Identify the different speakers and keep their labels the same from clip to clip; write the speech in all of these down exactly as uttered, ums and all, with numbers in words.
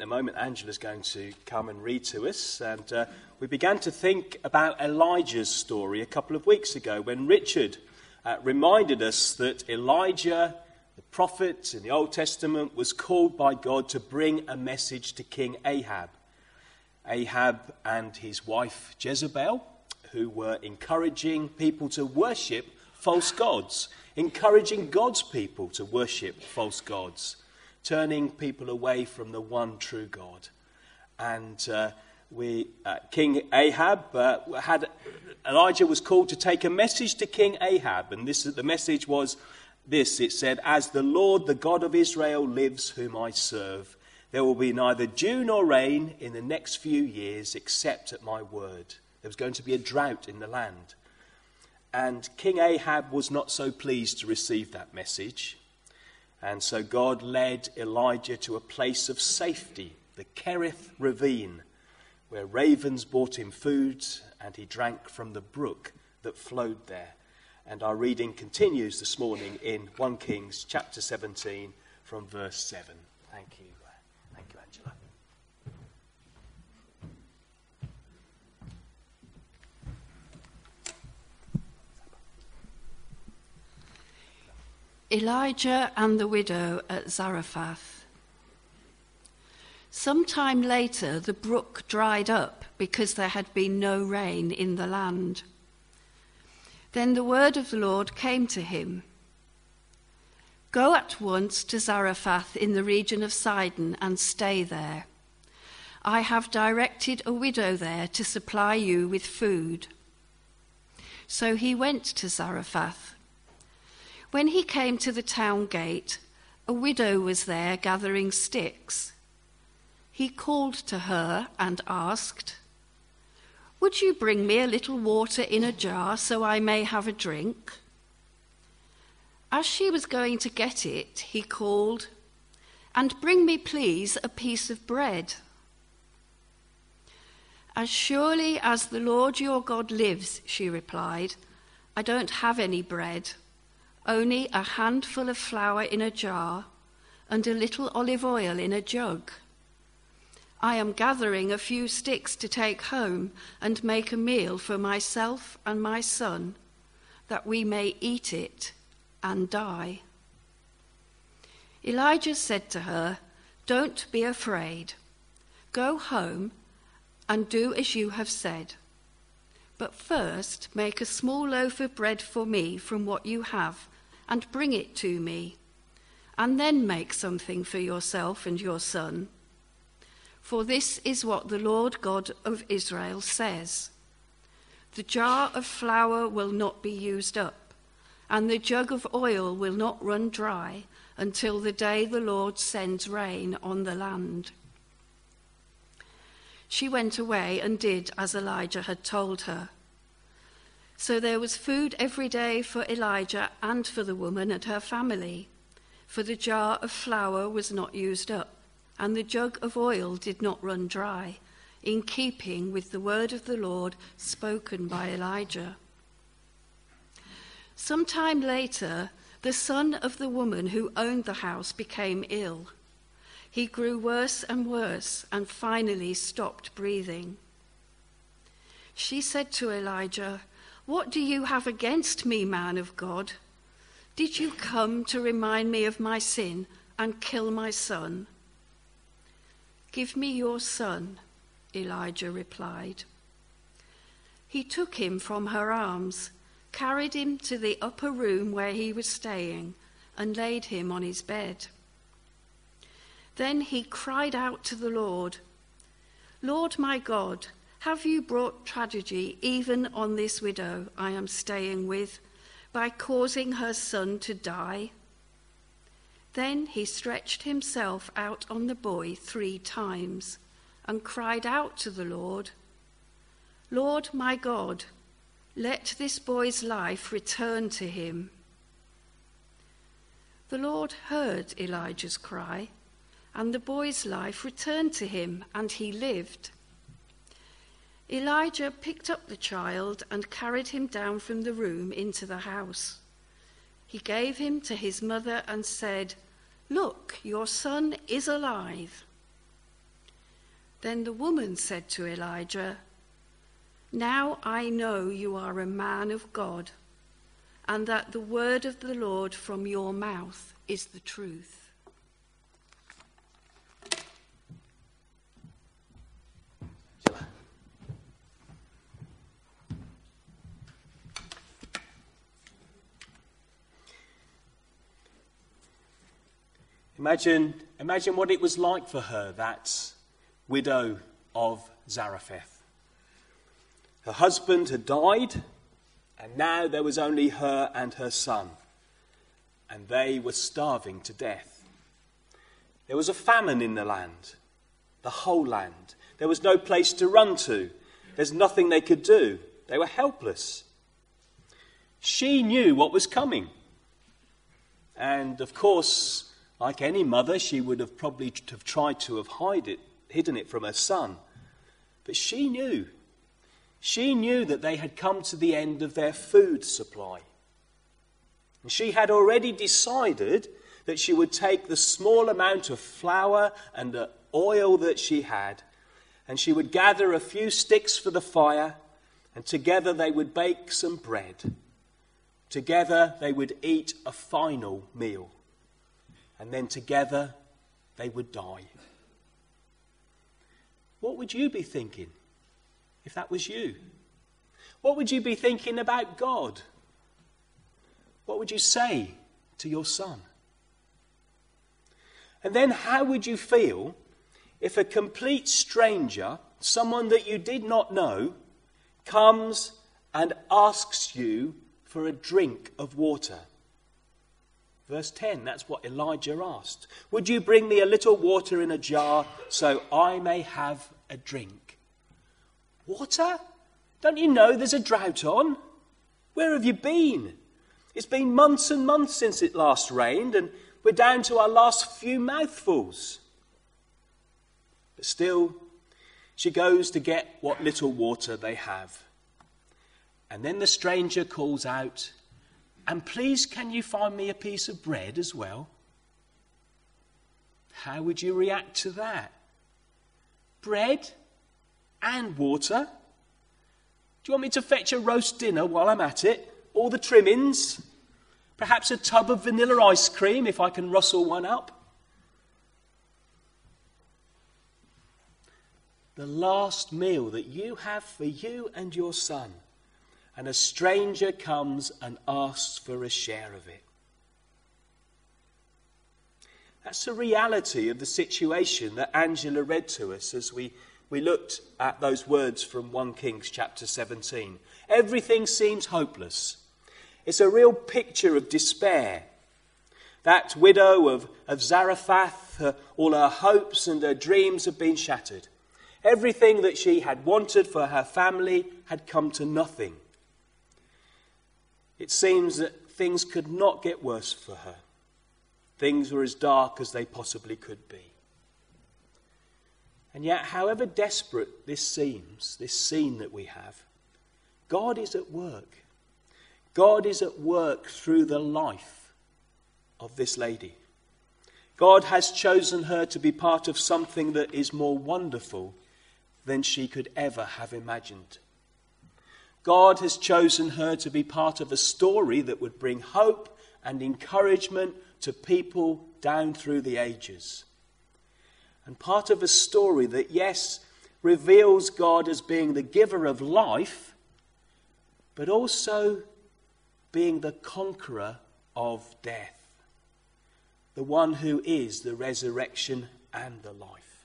Speaker 1: a moment, Angela's going to come and read to us. And uh, we began to think about Elijah's story a couple of weeks ago when Richard uh, reminded us that Elijah, the prophet in the Old Testament, was called by God to bring a message to King Ahab. Ahab and his wife Jezebel, who were encouraging people to worship false gods, encouraging God's people to worship false gods, turning people away from the one true God. And uh, we, uh, King Ahab uh, had Elijah was called to take a message to King Ahab, and this the message was this. It said, "As the Lord, the God of Israel, lives, whom I serve, there will be neither dew nor rain in the next few years, except at my word." There was going to be a drought in the land. And King Ahab was not so pleased to receive that message. And so God led Elijah to a place of safety, the Kerith ravine, where ravens brought him food and he drank from the brook that flowed there. And our reading continues this morning in First Kings chapter seventeen from verse seven. Thank you. Thank you, Angela.
Speaker 2: Elijah and the widow at Zarephath. Some time later, the brook dried up because there had been no rain in the land. Then the word of the Lord came to him. "Go at once to Zarephath in the region of Sidon and stay there. I have directed a widow there to supply you with food." So he went to Zarephath. When he came to the town gate, a widow was there gathering sticks. He called to her and asked, "Would you bring me a little water in a jar so I may have a drink?" As she was going to get it, he called, "And bring me, please, a piece of bread." "As surely as the Lord your God lives," she replied, "I don't have any bread. Only a handful of flour in a jar and a little olive oil in a jug. I am gathering a few sticks to take home and make a meal for myself and my son, that we may eat it and die." Elijah said to her, "Don't be afraid. Go home and do as you have said. But first make a small loaf of bread for me from what you have, and bring it to me, and then make something for yourself and your son. For this is what the Lord God of Israel says: the jar of flour will not be used up, and the jug of oil will not run dry until the day the Lord sends rain on the land." She went away and did as Elijah had told her. So there was food every day for Elijah and for the woman and her family, for the jar of flour was not used up, and the jug of oil did not run dry, in keeping with the word of the Lord spoken by Elijah. Some time later, the son of the woman who owned the house became ill. He grew worse and worse and finally stopped breathing. She said to Elijah, "What do you have against me, man of God? Did you come to remind me of my sin and kill my son?" "Give me your son," Elijah replied. He took him from her arms, carried him to the upper room where he was staying, and laid him on his bed. Then he cried out to the Lord, "Lord my God, have you brought tragedy even on this widow I am staying with by causing her son to die?" Then he stretched himself out on the boy three times and cried out to the Lord, "Lord my God, let this boy's life return to him." The Lord heard Elijah's cry, and the boy's life returned to him, and he lived. Elijah picked up the child and carried him down from the room into the house. He gave him to his mother and said, "Look, your son is alive." Then the woman said to Elijah, "Now I know you are a man of God, and that the word of the Lord from your mouth is the truth."
Speaker 1: Imagine, imagine what it was like for her, that widow of Zarephath. Her husband had died, and now there was only her and her son, and they were starving to death. There was a famine in the land, the whole land. There was no place to run to. There's nothing they could do. They were helpless. She knew what was coming. And of course, like any mother, she would have probably have tried to have hide it, hidden it from her son. But she knew. She knew that they had come to the end of their food supply. And she had already decided that she would take the small amount of flour and the oil that she had, and she would gather a few sticks for the fire, and together they would bake some bread. Together they would eat a final meal. And then together they would die. What would you be thinking if that was you? What would you be thinking about God? What would you say to your son? And then how would you feel if a complete stranger, someone that you did not know, comes and asks you for a drink of water? Verse ten, that's what Elijah asked. "Would you bring me a little water in a jar so I may have a drink?" Water? Don't you know there's a drought on? Where have you been? It's been months and months since it last rained, and we're down to our last few mouthfuls. But still, she goes to get what little water they have. And then the stranger calls out, "And please, can you find me a piece of bread as well?" How would you react to that? Bread and water? Do you want me to fetch a roast dinner while I'm at it? All the trimmings? Perhaps a tub of vanilla ice cream if I can rustle one up? The last meal that you have for you and your son, and a stranger comes and asks for a share of it. That's the reality of the situation that Angela read to us as we, we looked at those words from First Kings chapter seventeen. Everything seems hopeless. It's a real picture of despair. That widow of, of Zarephath, her, all her hopes and her dreams have been shattered. Everything that she had wanted for her family had come to nothing. It seems that things could not get worse for her. Things were as dark as they possibly could be. And yet, however desperate this seems, this scene that we have, God is at work. God is at work through the life of this lady. God has chosen her to be part of something that is more wonderful than she could ever have imagined. God has chosen her to be part of a story that would bring hope and encouragement to people down through the ages. And part of a story that, yes, reveals God as being the giver of life, but also being the conqueror of death, the one who is the resurrection and the life.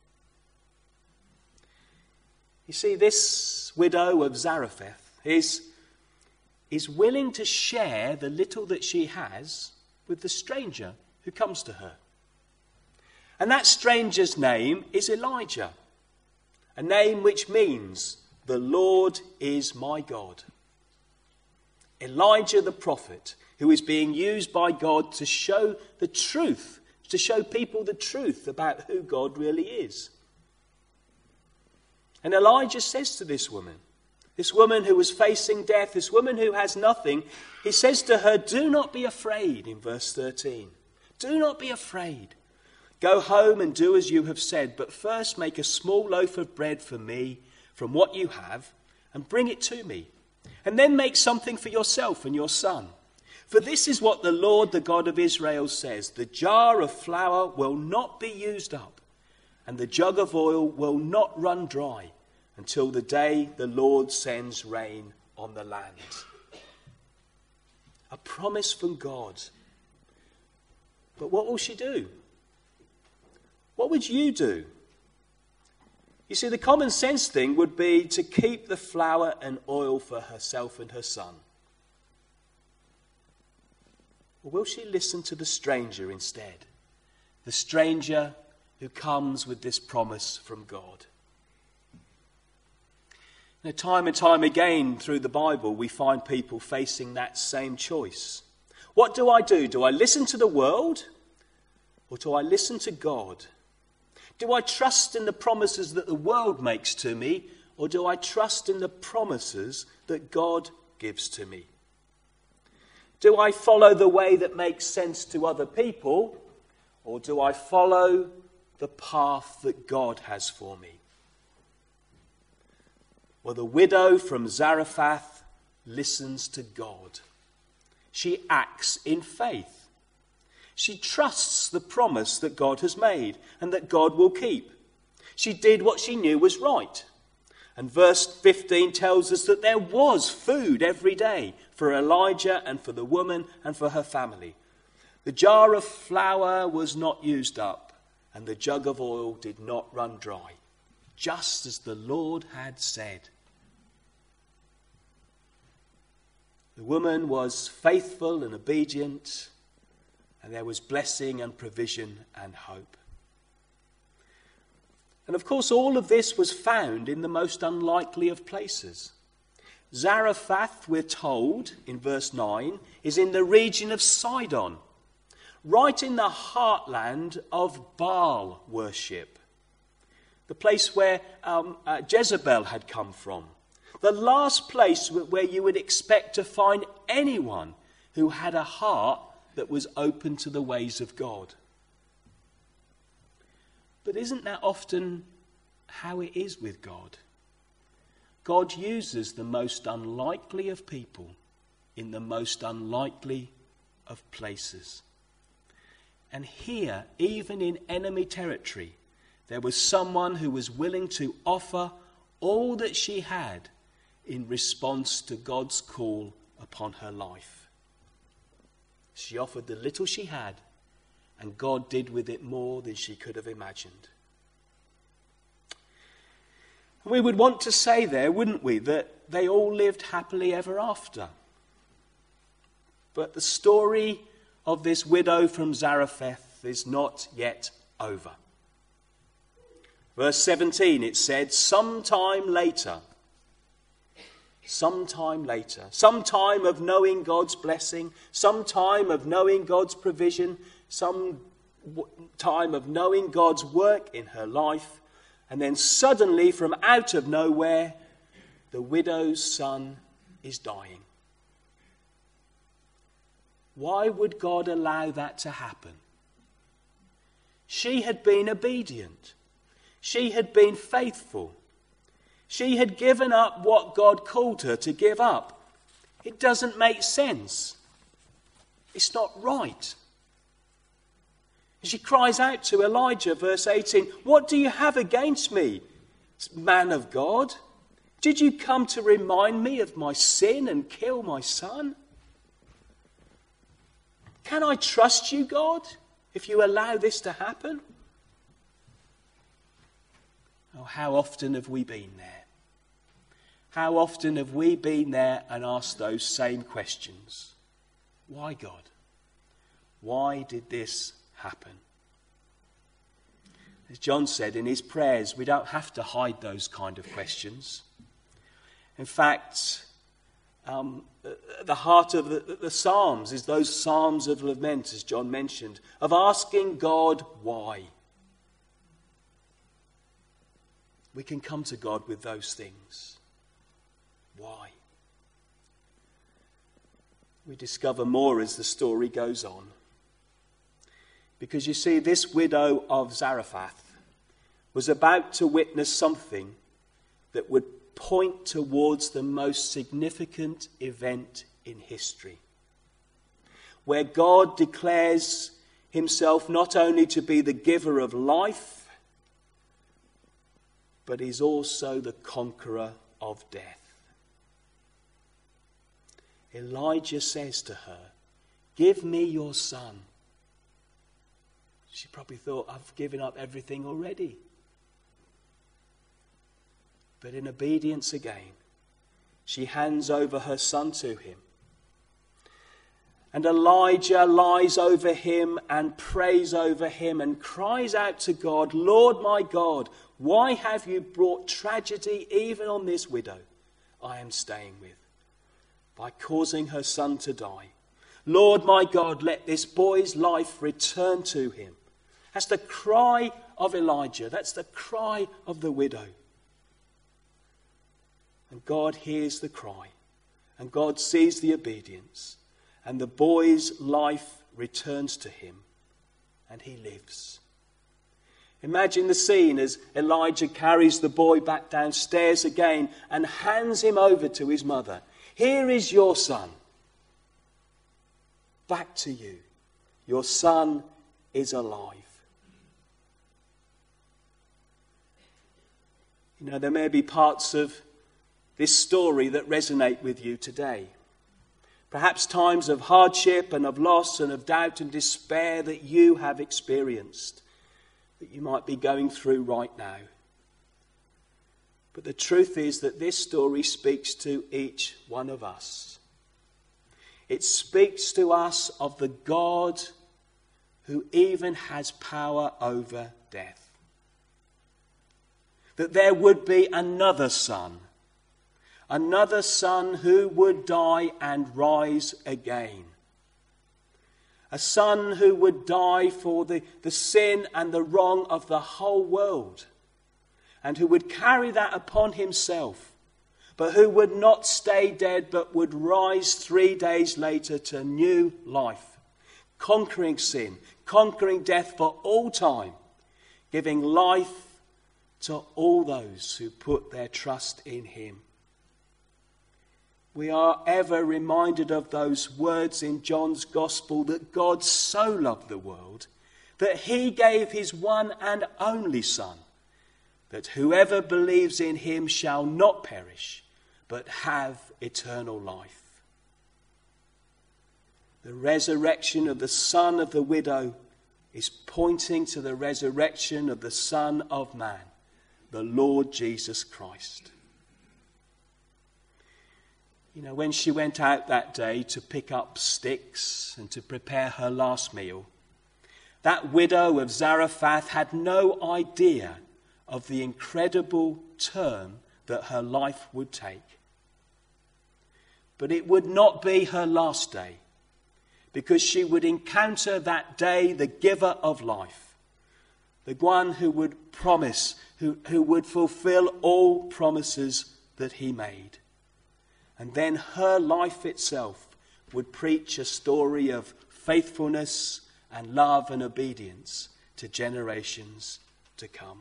Speaker 1: You see, this widow of Zarephath is, is willing to share the little that she has with the stranger who comes to her. And that stranger's name is Elijah, a name which means, "The Lord is my God." Elijah the prophet, who is being used by God to show the truth, to show people the truth about who God really is. And Elijah says to this woman, this woman who was facing death, this woman who has nothing, he says to her, "Do not be afraid," in verse thirteen. "Do not be afraid. Go home and do as you have said, but first make a small loaf of bread for me from what you have and bring it to me. And then make something for yourself and your son. For this is what the Lord, the God of Israel, says. The jar of flour will not be used up, and the jug of oil will not run dry until the day the Lord sends rain on the land. A promise from God. But what will she do? What would you do? You see, the common sense thing would be to keep the flour and oil for herself and her son. Or will she listen to the stranger instead? The stranger who comes with this promise from God. Now, time and time again through the Bible, we find people facing that same choice. What do I do? Do I listen to the world? Or do I listen to God? Do I trust in the promises that the world makes to me, or do I trust in the promises that God gives to me? Do I follow the way that makes sense to other people, or do I follow the path that God has for me? Well, the widow from Zarephath listens to God. She acts in faith. She trusts the promise that God has made and that God will keep. She did what she knew was right. And verse fifteen tells us that there was food every day for Elijah and for the woman and for her family. The jar of flour was not used up, and the jug of oil did not run dry, just as the Lord had said. The woman was faithful and obedient, and there was blessing and provision and hope. And of course, all of this was found in the most unlikely of places. Zarephath, we're told in verse nine, is in the region of Sidon, right in the heartland of Baal worship, the place where um, uh, Jezebel had come from, the last place where you would expect to find anyone who had a heart that was open to the ways of God. But isn't that often how it is with God? God uses the most unlikely of people in the most unlikely of places. And here, even in enemy territory, there was someone who was willing to offer all that she had in response to God's call upon her life. She offered the little she had, and God did with it more than she could have imagined. We would want to say there, wouldn't we, that they all lived happily ever after. But the story of this widow from Zarephath is not yet over. Verse seventeen, it said, sometime later, sometime later, some time of knowing God's blessing, some time of knowing God's provision, some time of knowing God's work in her life, and then suddenly from out of nowhere, the widow's son is dying. Why would God allow that to happen? She had been obedient. She had been faithful. She had given up what God called her to give up. It doesn't make sense. It's not right. She cries out to Elijah, verse eighteen, what do you have against me, man of God? Did you come to remind me of my sin and kill my son? Can I trust you, God, if you allow this to happen? Oh, how often have we been there? How often have we been there and asked those same questions? Why, God? Why did this happen? As John said in his prayers, we don't have to hide those kind of questions. In fact, um, the heart of the, the Psalms is those Psalms of lament, as John mentioned, of asking God why. We can come to God with those things. Why? We discover more as the story goes on. Because you see, this widow of Zarephath was about to witness something that would point towards the most significant event in history, where God declares himself not only to be the giver of life, but he's also the conqueror of death. Elijah says to her, "Give me your son." She probably thought, "I've given up everything already." But in obedience again, she hands over her son to him. And Elijah lies over him and prays over him and cries out to God, "Lord my God, why have you brought tragedy even on this widow I am staying with, by causing her son to die? Lord my God, let this boy's life return to him." That's the cry of Elijah. That's the cry of the widow. And God hears the cry, and God sees the obedience, and the boy's life returns to him, and he lives. Imagine the scene as Elijah carries the boy back downstairs again and hands him over to his mother. "Here is your son. Back to you. Your son is alive." You know, there may be parts of this story that resonate with you today. Perhaps times of hardship and of loss and of doubt and despair that you have experienced, that you might be going through right now. But the truth is that this story speaks to each one of us. It speaks to us of the God who even has power over death. That there would be another son. Another son who would die and rise again. A son who would die for the, the sin and the wrong of the whole world. And who would carry that upon himself. But who would not stay dead, but would rise three days later to new life. Conquering sin, conquering death for all time. Giving life to all those who put their trust in him. We are ever reminded of those words in John's Gospel that God so loved the world that he gave his one and only Son, that whoever believes in him shall not perish, but have eternal life. The resurrection of the son of the widow is pointing to the resurrection of the Son of Man, the Lord Jesus Christ. You know, when she went out that day to pick up sticks and to prepare her last meal, that widow of Zarephath had no idea of the incredible turn that her life would take. But it would not be her last day, because she would encounter that day the giver of life, the one who would promise, who, who would fulfill all promises that he made. And then her life itself would preach a story of faithfulness and love and obedience to generations to come.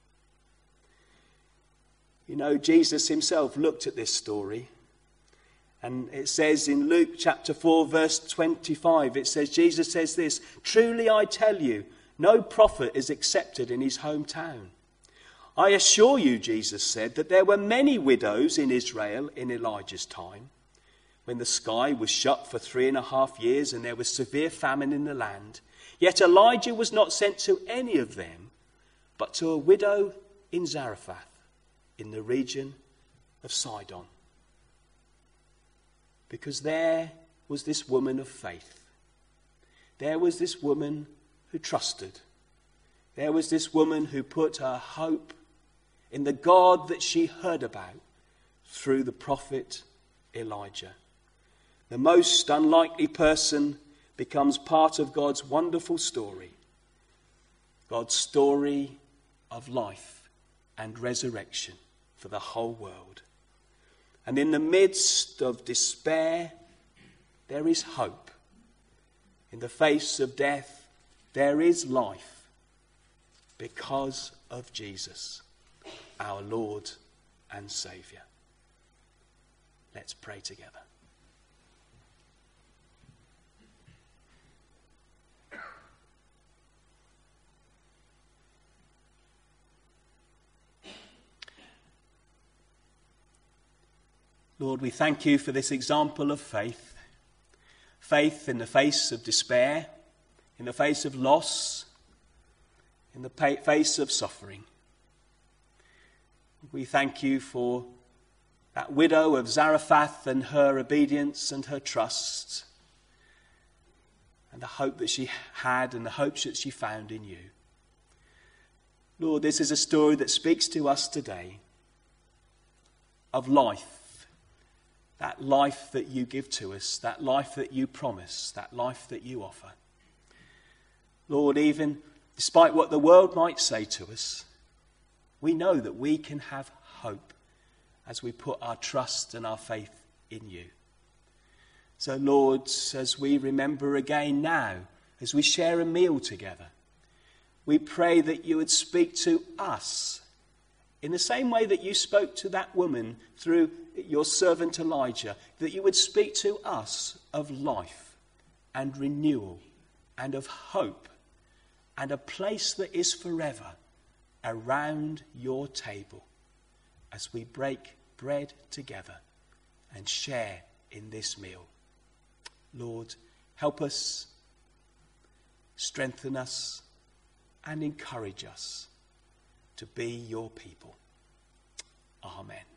Speaker 1: You know, Jesus himself looked at this story. And it says in Luke chapter four, verse twenty-five, it says, Jesus says this, "Truly I tell you, no prophet is accepted in his hometown. I assure you," Jesus said, "that there were many widows in Israel in Elijah's time, when the sky was shut for three and a half years and there was severe famine in the land. Yet Elijah was not sent to any of them, but to a widow in Zarephath, in the region of Sidon. Because there was this woman of faith. There was this woman who trusted. There was this woman who put her hope in the God that she heard about through the prophet Elijah. The most unlikely person becomes part of God's wonderful story. God's story of life and resurrection for the whole world. And in the midst of despair, there is hope. In the face of death, There is life because of Jesus, our Lord and Saviour. Let's pray together. Lord, we thank you for this example of faith. Faith in the face of despair, in the face of loss, in the face of suffering. We thank you for that widow of Zarephath and her obedience and her trust, and the hope that she had and the hope that she found in you. Lord, this is a story that speaks to us today of life. That life that you give to us, that life that you promise, that life that you offer. Lord, even despite what the world might say to us, we know that we can have hope as we put our trust and our faith in you. So, Lord, as we remember again now, as we share a meal together, we pray that you would speak to us in the same way that you spoke to that woman through your servant Elijah, that you would speak to us of life and renewal and of hope and a place that is forever around your table as we break bread together and share in this meal. Lord, help us, strengthen us, and encourage us to be your people. Amen.